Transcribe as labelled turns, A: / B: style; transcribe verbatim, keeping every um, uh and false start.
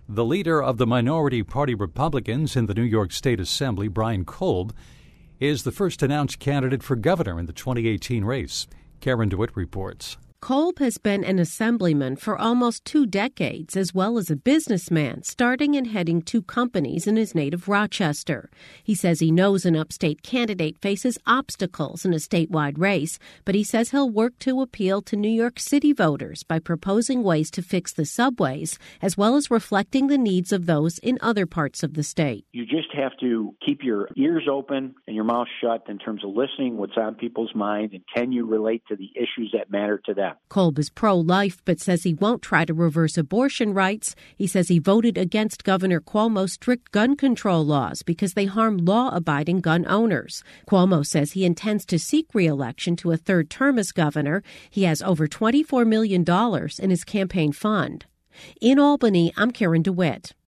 A: The leader of the minority party Republicans in the New York State Assembly, Brian Kolb, is the first announced candidate for governor in the twenty eighteen race. Karen DeWitt reports.
B: Kolb has been an assemblyman for almost two decades, as well as a businessman, starting and heading two companies in his native Rochester. He says he knows an upstate candidate faces obstacles in a statewide race, but he says he'll work to appeal to New York City voters by proposing ways to fix the subways, as well as reflecting the needs of those in other parts of the state.
C: You just have to keep your ears open and your mouth shut in terms of listening what's on people's mind, and can you relate to the issues that matter to them.
B: Kolb is pro-life, but says he won't try to reverse abortion rights. He says he voted against Governor Cuomo's strict gun control laws because they harm law-abiding gun owners. Cuomo says he intends to seek re-election to a third term as governor. He has over twenty-four million dollars in his campaign fund. In Albany, I'm Karen DeWitt.